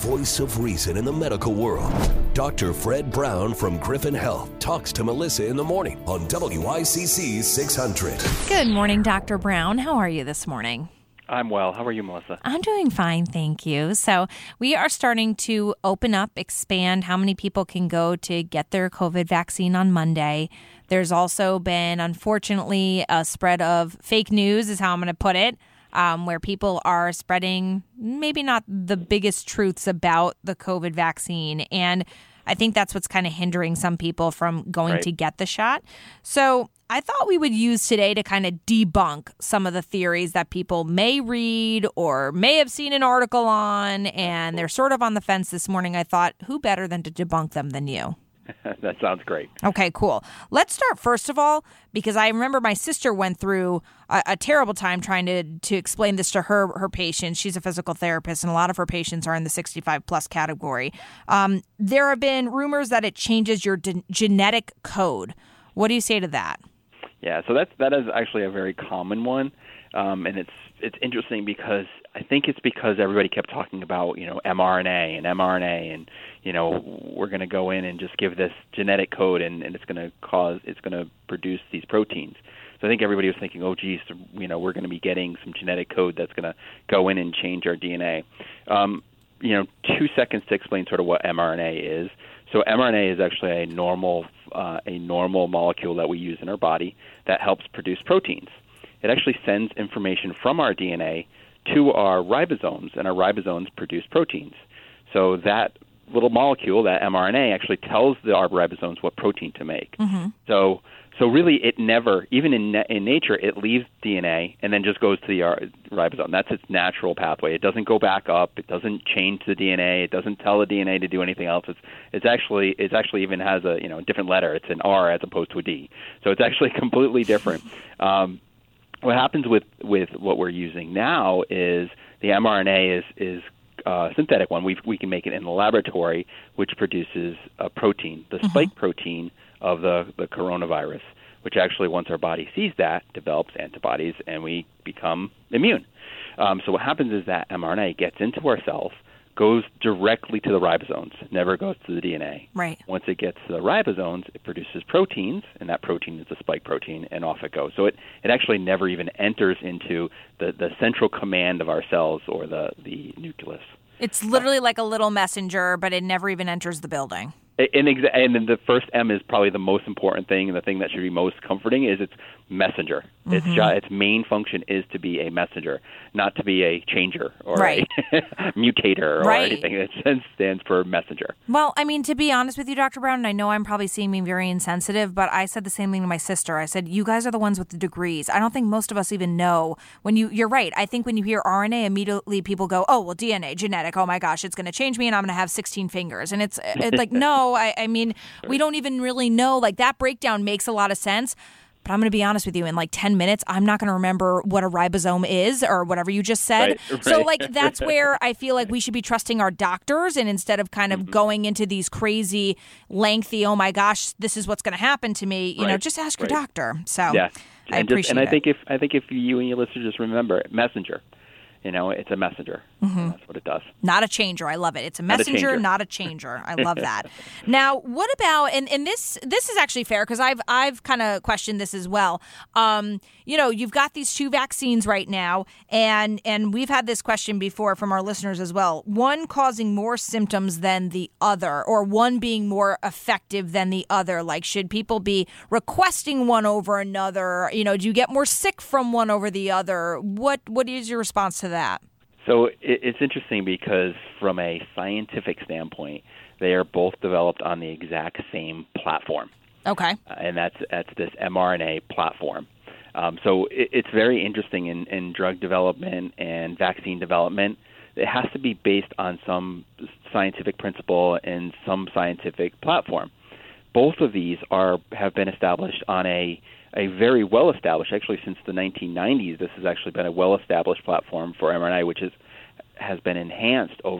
voice of reason in the medical world. Dr. Fred Brown from Griffin Health talks to Melissa in the morning on WICC 600. Good morning, Dr. Brown. How are you this morning? I'm well. How are you, Melissa? I'm doing fine, thank you. So we are starting to open up, expand how many people can go to get their COVID vaccine on Monday. There's also been, unfortunately, a spread of fake news, is how I'm going to put it, where people are spreading maybe not the biggest truths about the COVID vaccine. And I think that's what's kind of hindering some people from going to get the shot. So I thought we would use today to kind of debunk some of the theories that people may read or may have seen an article on, and they're sort of on the fence this morning. I thought, who better than to debunk them than you? That sounds great. Okay, cool. Let's start first of all, because I remember my sister went through a terrible time trying to explain this to her patients. She's a physical therapist, and a lot of her patients are in the 65-plus category. There have been rumors that it changes your genetic code. What do you say to that? Yeah, so that is actually a very common one, and it's interesting because I think it's because everybody kept talking about, mRNA and mRNA, and, we're going to go in and just give this genetic code, and it's going to produce these proteins. So I think everybody was thinking, oh, geez, we're going to be getting some genetic code that's going to go in and change our DNA. 2 seconds to explain sort of what mRNA is. So mRNA is actually a normal molecule that we use in our body that helps produce proteins. It actually sends information from our DNA to our ribosomes, and our ribosomes produce proteins. So that little molecule, that mRNA, actually tells our ribosomes what protein to make. Mm-hmm. So really, it never, even in nature, it leaves DNA and then just goes to the ribosome. That's its natural pathway. It doesn't go back up. It doesn't change the DNA. It doesn't tell the DNA to do anything else. It's actually even has a different letter. It's an R as opposed to a D. So it's actually completely different. What happens with what we're using now is the mRNA is a synthetic one. We can make it in the laboratory, which produces a protein, the spike protein of the coronavirus, which actually, once our body sees that, develops antibodies, and we become immune. So what happens is that mRNA gets into our cells, goes directly to the ribosomes, never goes to the DNA. Right. Once it gets to the ribosomes, it produces proteins, and that protein is the spike protein, and off it goes. So it actually never even enters into the central command of our cells or the nucleus. It's literally like a little messenger, but it never even enters the building. And then the first M is probably the most important thing, and the thing that should be most comforting is its messenger. Mm-hmm. Its main function is to be a messenger, not to be a changer or a mutator or anything. It stands for messenger. Well, I mean, to be honest with you, Dr. Brown, and I know I'm probably seeming very insensitive, but I said the same thing to my sister. I said, you guys are the ones with the degrees. I don't think most of us even know. You're right. I think when you hear RNA, immediately people go, oh, well, DNA, genetic, oh my gosh, it's going to change me and I'm going to have 16 fingers. And it's like, no, I mean, we don't even really know. Like, that breakdown makes a lot of sense. But I'm going to be honest with you, in like 10 minutes, I'm not going to remember what a ribosome is or whatever you just said. Right. So that's where I feel like we should be trusting our doctors, and instead of kind of going into these crazy, lengthy, oh my gosh, this is what's going to happen to me, just ask your doctor. So yeah. I appreciate it. I think if you and your listeners just remember, messenger. It's a messenger. Mm-hmm. That's what it does. Not a changer. I love it. It's a messenger, not a changer. I love that. Now, what about, and this is actually fair because I've kind of questioned this as well. You've got these two vaccines right now, and we've had this question before from our listeners as well. One causing more symptoms than the other, or one being more effective than the other. Like, should people be requesting one over another? Do you get more sick from one over the other? What is your response to that? So it's interesting because from a scientific standpoint, they are both developed on the exact same platform. Okay. And that's this mRNA platform. So it's very interesting in drug development and vaccine development. It has to be based on some scientific principle and some scientific platform. Both of these have been established on a very well-established, actually since the 1990s, this has actually been a well-established platform for mRNA, which has been enhanced over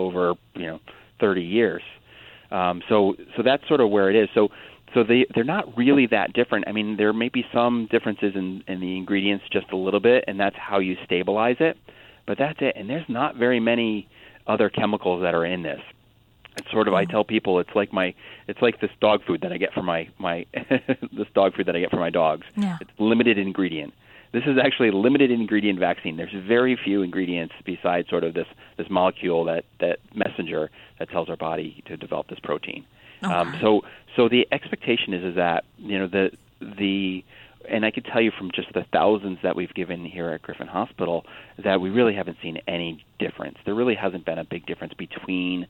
30 years. So that's sort of where it is. So they're not really that different. I mean, there may be some differences in the ingredients just a little bit, and that's how you stabilize it. But that's it. And there's not very many other chemicals that are in this. It's sort of, I tell people, it's like this dog food that I get for my this dog food that I get for my dogs. Yeah. It's limited ingredient. This is actually a limited ingredient vaccine. There's very few ingredients besides sort of this molecule, that messenger that tells our body to develop this protein. Okay. So the expectation is that, you know, the and I can tell you from just the thousands that we've given here at Griffin Hospital that we really haven't seen any difference. There really hasn't been a big difference between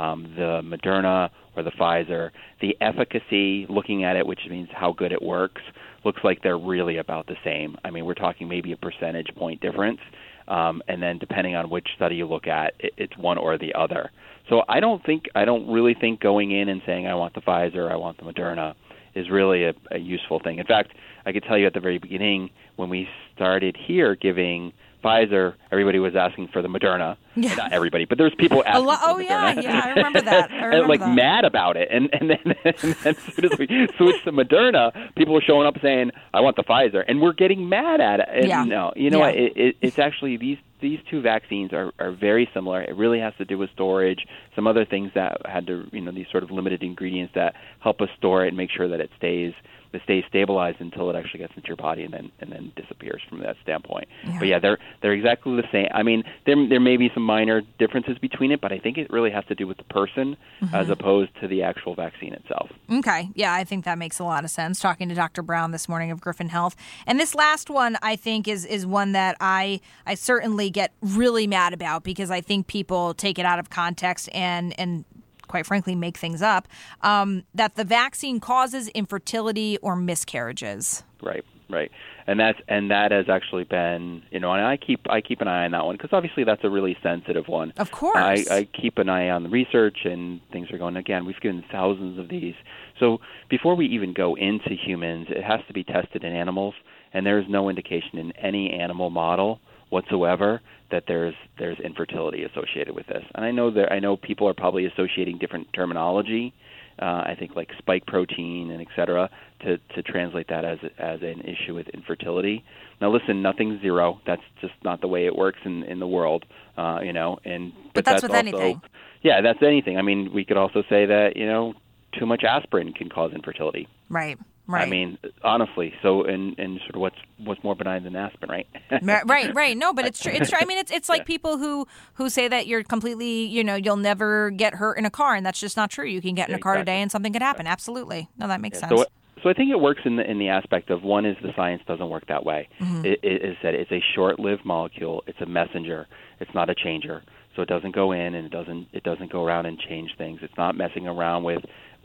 the Moderna or the Pfizer. The efficacy, looking at it, which means how good it works, looks like they're really about the same. I mean, we're talking maybe a percentage point difference, and then depending on which study you look at, it's one or the other. So I don't really think going in and saying I want the Pfizer, I want the Moderna is really a useful thing. In fact, I could tell you at the very beginning when we started here giving Pfizer, everybody was asking for the Moderna. Yeah. Not everybody, but there's people asking for the Moderna. Yeah, I remember that. And mad about it. And then as soon as we switched to Moderna, people were showing up saying, I want the Pfizer. And we're getting mad at it. And no, you know what? It's actually these two vaccines are very similar. It really has to do with storage, some other things that had to, you know, these sort of limited ingredients that help us store it and make sure that it stays stabilized until it actually gets into your body and then disappears from that standpoint. Yeah. But yeah, they're exactly the same. I mean, there may be some minor differences between it, but I think it really has to do with the person as opposed to the actual vaccine itself. Okay. Yeah, I think that makes a lot of sense. Talking to Dr. Brown this morning of Griffin Health. And this last one, I think, is one that I certainly get really mad about because I think people take it out of context and quite frankly, make things up, that the vaccine causes infertility or miscarriages. Right. And that has actually been, you know, and I keep an eye on that one because obviously that's a really sensitive one. Of course. I keep an eye on the research and things are going, again, we've given thousands of these. So before we even go into humans, it has to be tested in animals, and there's no indication in any animal model whatsoever that there's infertility associated with this. And I know people are probably associating different terminology, I think like spike protein and et cetera, to translate that as an issue with infertility. Now listen, nothing's zero. That's just not the way it works in the world, you know. But that's with also, anything. Yeah, that's anything. I mean, we could also say that, you know, too much aspirin can cause infertility. Right. I mean, honestly. So, and sort of what's more benign than aspirin, right? Right. No, but it's true. It's true. I mean, it's like people who say that you're completely, you know, you'll never get hurt in a car, and that's just not true. You can get in a car today, and something could happen. Absolutely. No, that makes sense. So I think it works in the aspect of one is the science doesn't work that way. It is that it's a short-lived molecule. It's a messenger. It's not a changer. So it doesn't go in and it doesn't go around and change things. It's not messing around with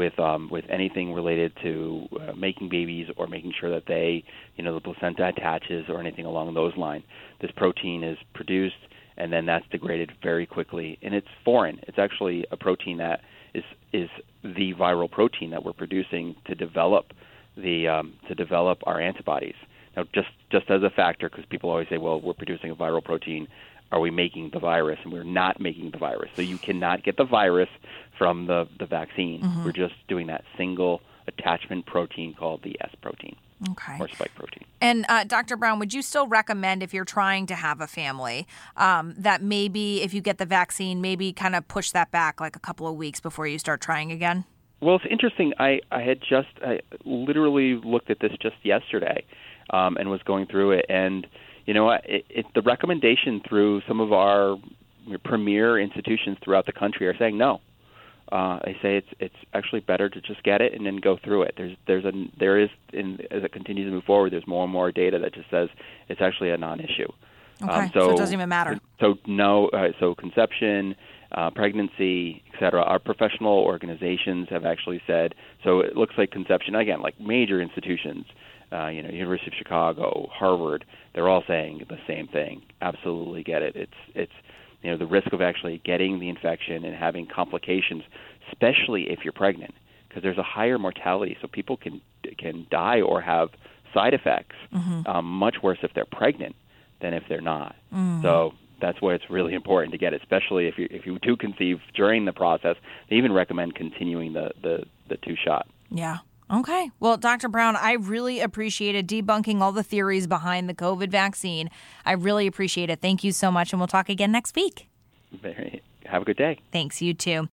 anything related to making babies or making sure that they, you know, the placenta attaches or anything along those lines. This protein is produced and then that's degraded very quickly, and it's foreign. It's actually a protein that is the viral protein that we're producing to develop our antibodies. Now, just as a factor, because people always say, well, we're producing a viral protein. Are we making the virus? And we're not making the virus. So you cannot get the virus from the vaccine. We're just doing that single attachment protein called the S protein. Okay. Or spike protein. And Dr. Brown, would you still recommend if you're trying to have a family that maybe if you get the vaccine, maybe kind of push that back like a couple of weeks before you start trying again? Well, it's interesting. I literally looked at this just yesterday and was going through it. And, you know, the recommendation through some of our premier institutions throughout the country are saying no. They say it's actually better to just get it and then go through it. As it continues to move forward, there's more and more data that just says it's actually a non-issue. Okay, so it doesn't even matter. So conception, pregnancy, et cetera, our professional organizations have actually said, so it looks like conception, again, like major institutions, University of Chicago, Harvard, they're all saying the same thing. Absolutely get it. It's the risk of actually getting the infection and having complications, especially if you're pregnant, because there's a higher mortality, so people can die or have side effects much worse if they're pregnant than if they're not. So that's why it's really important to get it, especially if you do conceive during the process. They even recommend continuing the two-shot. Yeah. Okay. Well, Dr. Brown, I really appreciated debunking all the theories behind the COVID vaccine. I really appreciate it. Thank you so much, and we'll talk again next week. Have a good day. Thanks, you too.